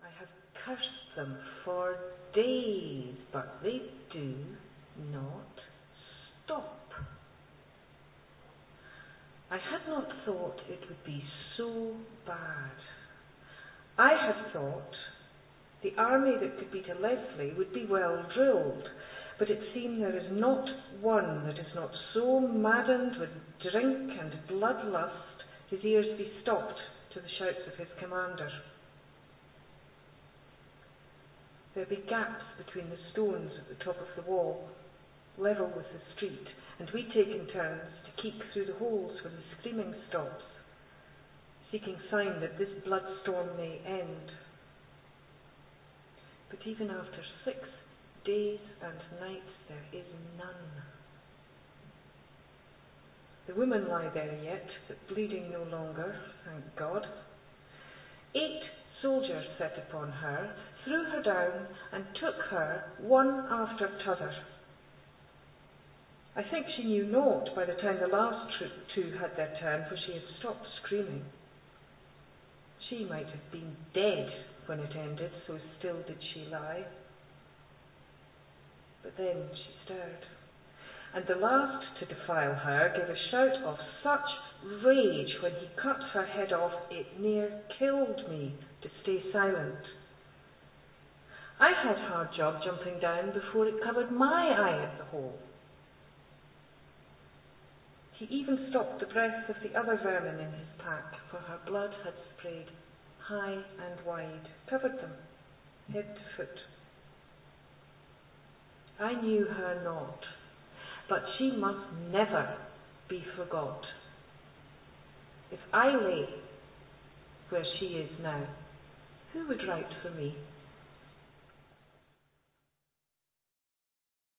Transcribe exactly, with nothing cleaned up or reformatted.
I have cursed them for days, but they do not stop. I had not thought it would be so bad. I had thought the army that could beat a Leslie would be well drilled, but it seems there is not one that is not so maddened with drink and bloodlust his ears be stopped to the shouts of his commander. There be gaps between the stones at the top of the wall, level with the street, and we take in turns to keep through the holes when the screaming stops, seeking sign that this blood storm may end. But even after six days and nights there is none. The women lie there yet, but bleeding no longer, thank God. Eight soldiers set upon her, threw her down, and took her one after t'other. I think she knew naught by the time the last two had their turn, for she had stopped screaming. She might have been dead when it ended, so still did she lie. But then she stirred, and the last to defile her gave a shout of such rage when he cut her head off it near killed me to stay silent. I had hard job jumping down before it covered my eye at the hole. He even stopped the breath of the other vermin in his pack, for her blood had sprayed high and wide, covered them, head to foot. I knew her not, but she must never be forgot. If I lay where she is now, who would write for me?